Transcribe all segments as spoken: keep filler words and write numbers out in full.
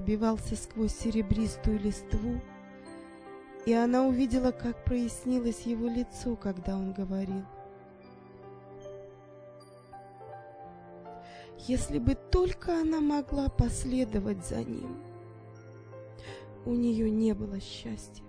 пробивался сквозь серебристую листву, и она увидела, как прояснилось его лицо, когда он говорил: если бы только она могла последовать за ним, у нее не было счастья.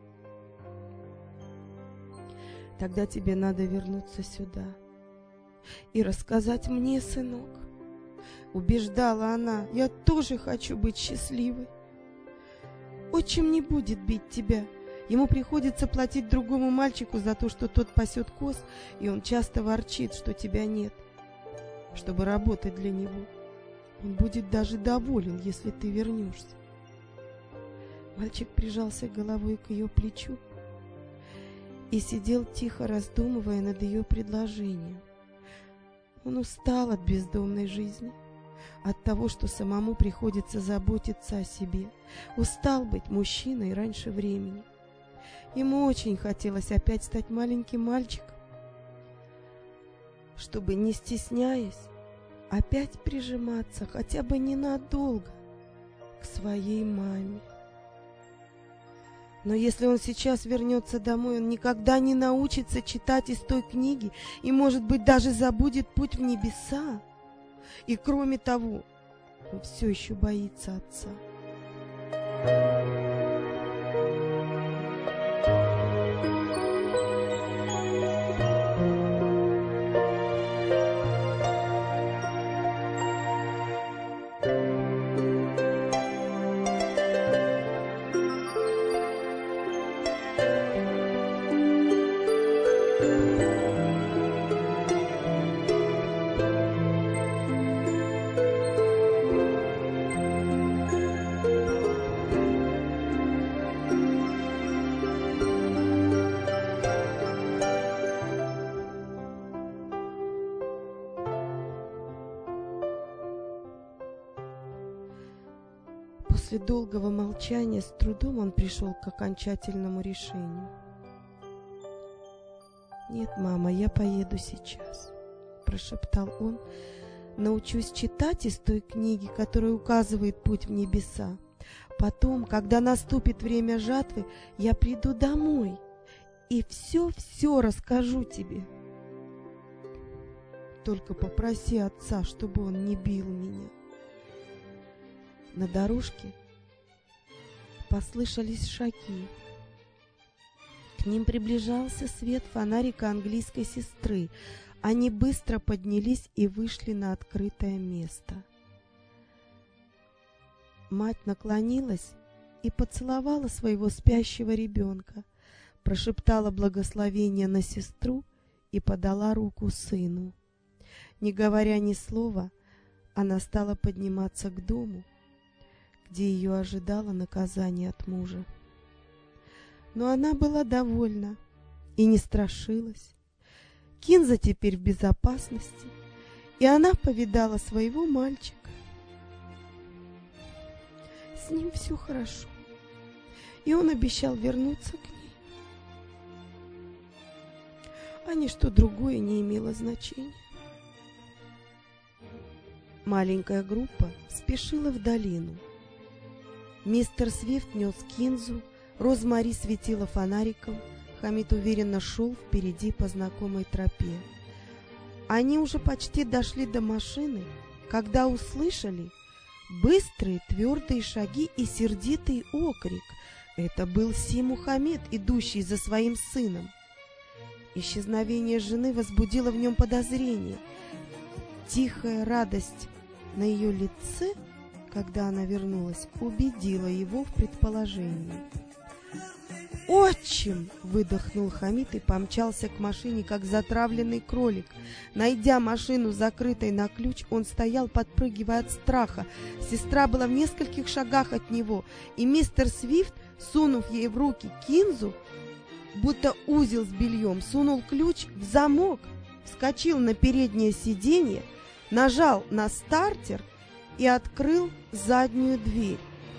Тогда тебе надо вернуться сюда и рассказать мне, сынок. Убеждала она: я тоже хочу быть счастливой. Отчим не будет бить тебя. Ему приходится платить другому мальчику за то, что тот пасет коз, и он часто ворчит, что тебя нет, чтобы работать для него. Он будет даже доволен, если ты вернешься. Мальчик прижался головой к ее плечу и сидел тихо, раздумывая над ее предложением. Он устал от бездомной жизни, от того, что самому приходится заботиться о себе. Устал быть мужчиной раньше времени. Ему очень хотелось опять стать маленьким мальчиком, чтобы, не стесняясь, опять прижиматься хотя бы ненадолго к своей маме. Но если он сейчас вернется домой, он никогда не научится читать из той книги и, может быть, даже забудет путь в небеса. И кроме того, он все еще боится отца. После долгого молчания с трудом он пришел к окончательному решению. «Нет, мама, я поеду сейчас», — прошептал он. «Научусь читать из той книги, которая указывает путь в небеса. Потом, когда наступит время жатвы, я приду домой и все-все расскажу тебе. Только попроси отца, чтобы он не бил меня». На дорожке послышались шаги. К ним приближался свет фонарика английской сестры. Они быстро поднялись и вышли на открытое место. Мать наклонилась и поцеловала своего спящего ребенка, прошептала благословение на сестру и подала руку сыну. Не говоря ни слова, она стала подниматься к дому, где ее ожидало наказание от мужа. Но она была довольна и не страшилась. Кинза теперь в безопасности, и она повидала своего мальчика. С ним все хорошо, и он обещал вернуться к ней. А ничто другое не имело значения. Маленькая группа спешила в долину. Мистер Свифт нес Кинзу, Розмари светила фонариком, Хамид уверенно шел впереди по знакомой тропе. Они уже почти дошли до машины, когда услышали быстрые твердые шаги и сердитый окрик. Это был Си Мухаммед, идущий за своим сыном. Исчезновение жены возбудило в нем подозрение. Тихая радость на ее лице, когда она вернулась, убедила его в предположении. «Отчим!» — выдохнул Хамид и помчался к машине, как затравленный кролик. Найдя машину закрытой на ключ, он стоял, подпрыгивая от страха. Сестра была в нескольких шагах от него, и мистер Свифт, сунув ей в руки Кинзу, будто узел с бельем, сунул ключ в замок, вскочил на переднее сиденье, нажал на стартер и открыл заднюю дверь.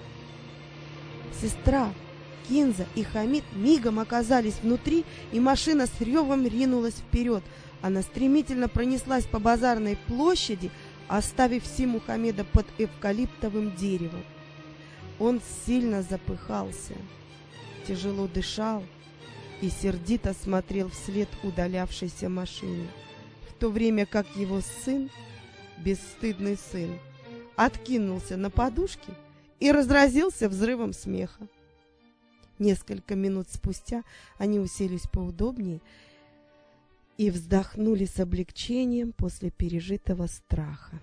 Сестра, Кинза и Хамид мигом оказались внутри, и машина с ревом ринулась вперед. Она стремительно пронеслась по базарной площади, оставив Си Мухаммеда под эвкалиптовым деревом. Он сильно запыхался, тяжело дышал и сердито смотрел вслед удалявшейся машине, в то время как его сын, бесстыдный сын, откинулся на подушки и разразился взрывом смеха. Несколько минут спустя они уселись поудобнее и вздохнули с облегчением после пережитого страха.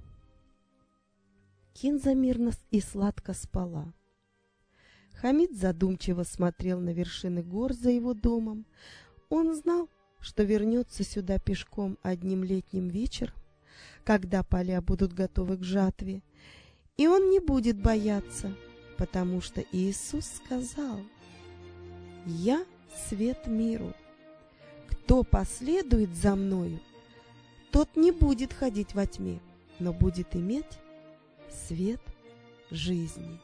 Кинза мирно и сладко спала. Хамид задумчиво смотрел на вершины гор за его домом. Он знал, что вернется сюда пешком одним летним вечером, когда поля будут готовы к жатве, и он не будет бояться, потому что Иисус сказал: «Я свет миру. Кто последует за мною, тот не будет ходить во тьме, но будет иметь свет жизни».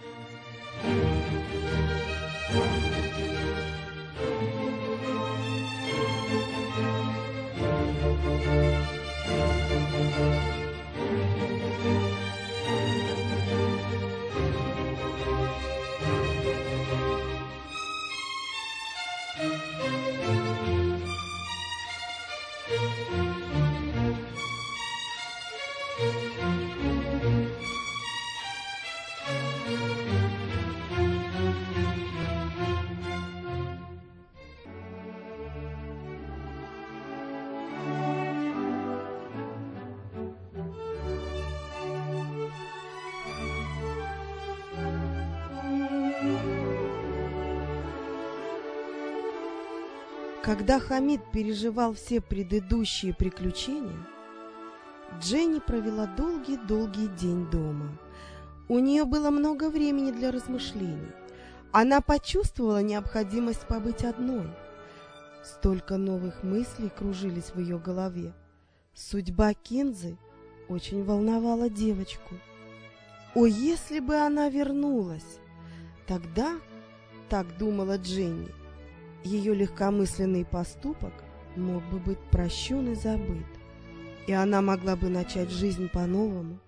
Когда Хамид переживал все предыдущие приключения, Дженни провела долгий-долгий день дома. У нее было много времени для размышлений. Она почувствовала необходимость побыть одной. Столько новых мыслей кружились в ее голове. Судьба Кинзы очень волновала девочку. О, если бы она вернулась! Тогда, так думала Дженни, ее легкомысленный поступок мог бы быть прощен и забыт, и она могла бы начать жизнь по-новому.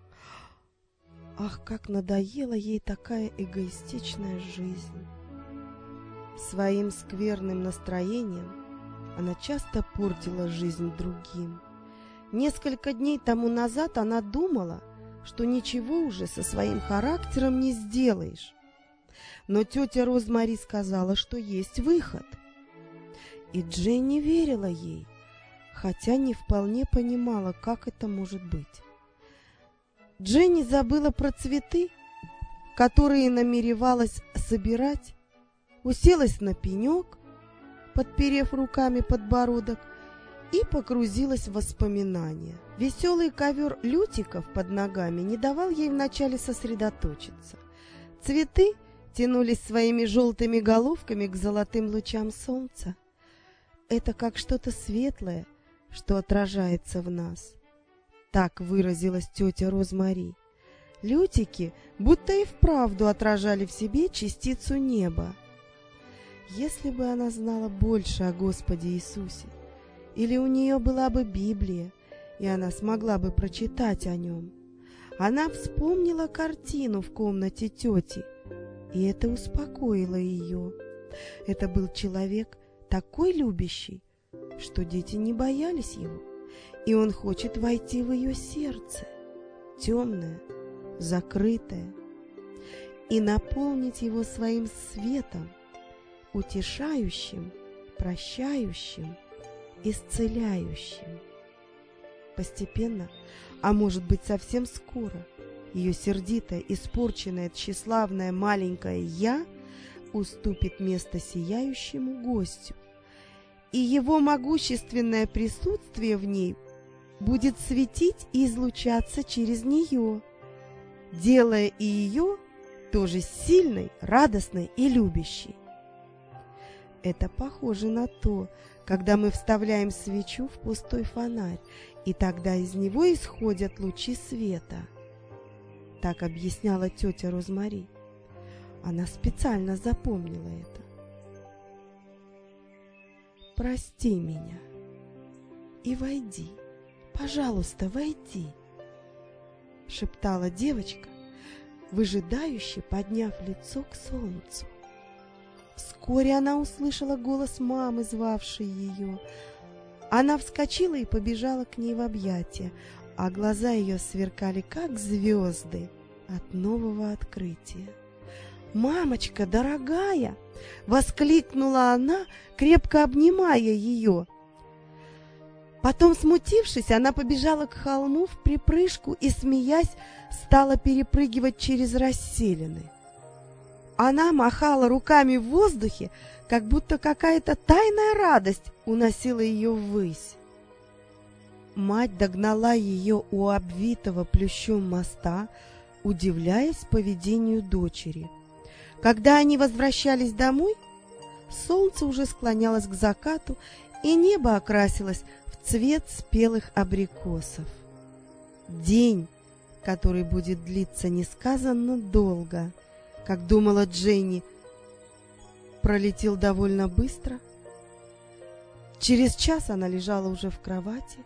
Ах, как надоела ей такая эгоистичная жизнь! Своим скверным настроением она часто портила жизнь другим. Несколько дней тому назад она думала, что ничего уже со своим характером не сделаешь. Но тетя Розмари сказала, что есть выход. И Дженни верила ей, хотя не вполне понимала, как это может быть. Дженни забыла про цветы, которые намеревалась собирать, уселась на пенек, подперев руками подбородок, и погрузилась в воспоминания. Веселый ковер лютиков под ногами не давал ей вначале сосредоточиться. Цветы тянулись своими желтыми головками к золотым лучам солнца. Это как что-то светлое, что отражается в нас. Так выразилась тетя Розмари. Лютики будто и вправду отражали в себе частицу неба. Если бы она знала больше о Господе Иисусе, или у нее была бы Библия, и она смогла бы прочитать о нем, она вспомнила картину в комнате тети, и это успокоило ее. Это был человек такой любящий, что дети не боялись его, и он хочет войти в ее сердце, темное, закрытое, и наполнить его своим светом, утешающим, прощающим, исцеляющим. Постепенно, а может быть совсем скоро, ее сердитое, испорченное, тщеславное маленькое «я» уступит место сияющему гостю, и его могущественное присутствие в ней будет светить и излучаться через нее, делая и ее тоже сильной, радостной и любящей. Это похоже на то, когда мы вставляем свечу в пустой фонарь, и тогда из него исходят лучи света. Так объясняла тетя Розмари. Она специально запомнила это. «Прости меня и войди, пожалуйста, войди», — шептала девочка, выжидающе подняв лицо к солнцу. Вскоре она услышала голос мамы, звавшей ее. Она вскочила и побежала к ней в объятия, а глаза ее сверкали, как звезды от нового открытия. «Мамочка, дорогая!» — воскликнула она, крепко обнимая ее. Потом, смутившись, она побежала к холму вприпрыжку и, смеясь, стала перепрыгивать через расселины. Она махала руками в воздухе, как будто какая-то тайная радость уносила ее ввысь. Мать догнала ее у обвитого плющом моста, удивляясь поведению дочери. Когда они возвращались домой, солнце уже склонялось к закату, и небо окрасилось в цвет спелых абрикосов. День, который будет длиться несказанно долго, как думала Дженни, пролетел довольно быстро. Через час она лежала уже в кровати.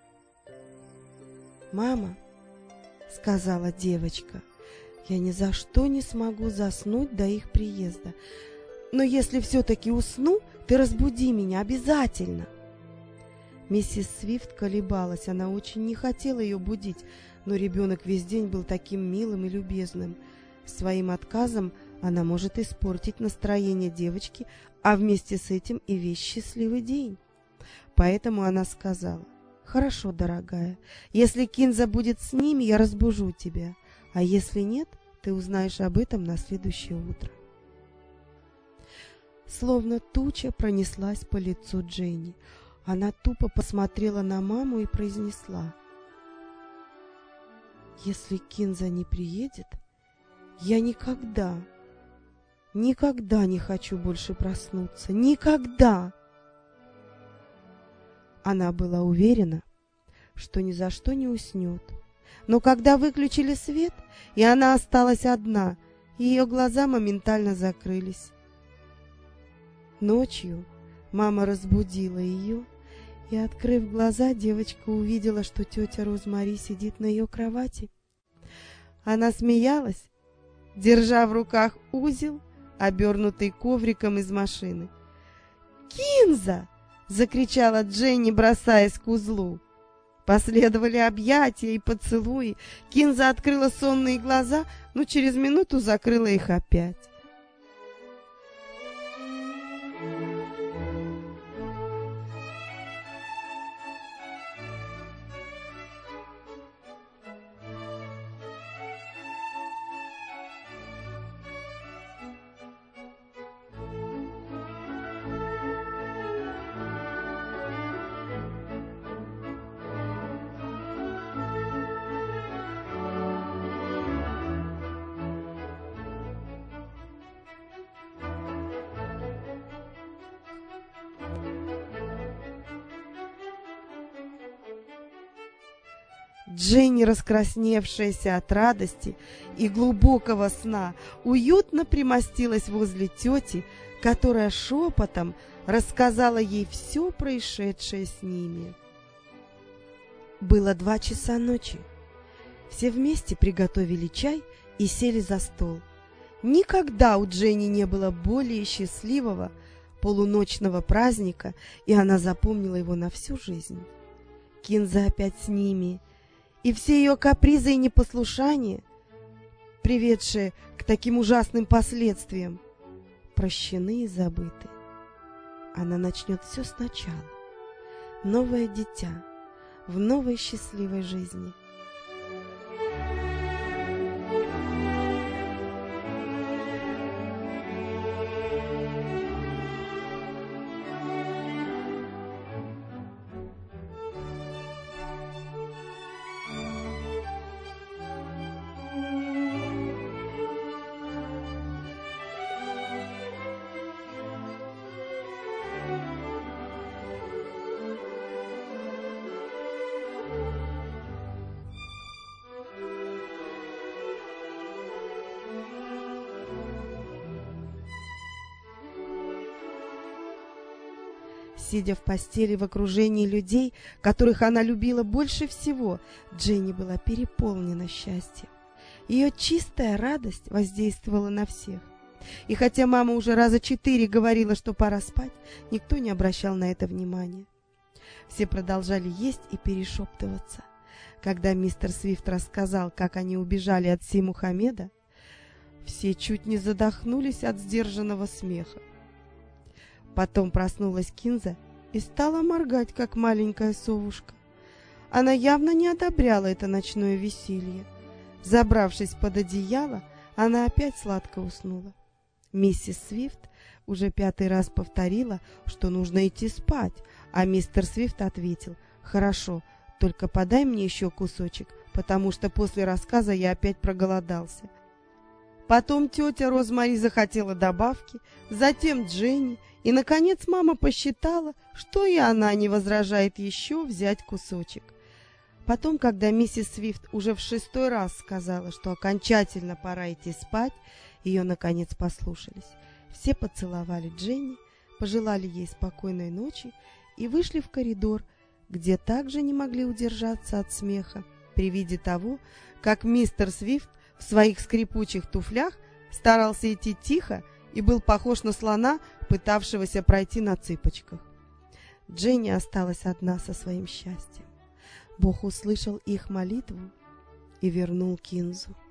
«Мама», — сказала девочка, — «я ни за что не смогу заснуть до их приезда. Но если все-таки усну, ты разбуди меня обязательно». Миссис Свифт колебалась, она очень не хотела ее будить, но ребенок весь день был таким милым и любезным. Своим отказом она может испортить настроение девочки, а вместе с этим и весь счастливый день. Поэтому она сказала: «Хорошо, дорогая, если Кинза будет с ними, я разбужу тебя, а если нет, ты узнаешь об этом на следующее утро». Словно туча пронеслась по лицу Дженни. Она тупо посмотрела на маму и произнесла: «Если Кинза не приедет, я никогда, никогда не хочу больше проснуться. Никогда!» Она была уверена, что ни за что не уснет. Но когда выключили свет, и она осталась одна, ее глаза моментально закрылись. Ночью мама разбудила ее, и, открыв глаза, девочка увидела, что тетя Розмари сидит на ее кровати. Она смеялась, держа в руках узел, обернутый ковриком из машины. «Кинза!» — закричала Дженни, бросаясь к узлу. Последовали объятия и поцелуи. Кинза открыла сонные глаза, но через минуту закрыла их опять. Дженни, раскрасневшаяся от радости и глубокого сна, уютно примостилась возле тети, которая шепотом рассказала ей все происшедшее с ними. Было два часа ночи. Все вместе приготовили чай и сели за стол. Никогда у Дженни не было более счастливого полуночного праздника, и она запомнила его на всю жизнь. Кинза опять с ними, и все ее капризы и непослушания, приведшие к таким ужасным последствиям, прощены и забыты. Она начнет все сначала. Новое дитя в новой счастливой жизни. Сидя в постели в окружении людей, которых она любила больше всего, Дженни была переполнена счастьем. Ее чистая радость воздействовала на всех. И хотя мама уже раза четыре говорила, что пора спать, никто не обращал на это внимания. Все продолжали есть и перешептываться. Когда мистер Свифт рассказал, как они убежали от Си Мухаммеда, все чуть не задохнулись от сдержанного смеха. Потом проснулась Кинза и стала моргать, как маленькая совушка. Она явно не одобряла это ночное веселье. Забравшись под одеяло, она опять сладко уснула. Миссис Свифт уже пятый раз повторила, что нужно идти спать, а мистер Свифт ответил: «Хорошо, только подай мне еще кусочек, потому что после рассказа я опять проголодался». Потом тетя Розмари захотела добавки, затем Дженни, и, наконец, мама посчитала, что и она не возражает еще взять кусочек. Потом, когда миссис Свифт уже в шестой раз сказала, что окончательно пора идти спать, ее, наконец, послушались. Все поцеловали Дженни, пожелали ей спокойной ночи и вышли в коридор, где также не могли удержаться от смеха при виде того, как мистер Свифт в своих скрипучих туфлях старался идти тихо и был похож на слона, пытавшегося пройти на цыпочках. Дженни осталась одна со своим счастьем. Бог услышал их молитву и вернул Кинзу.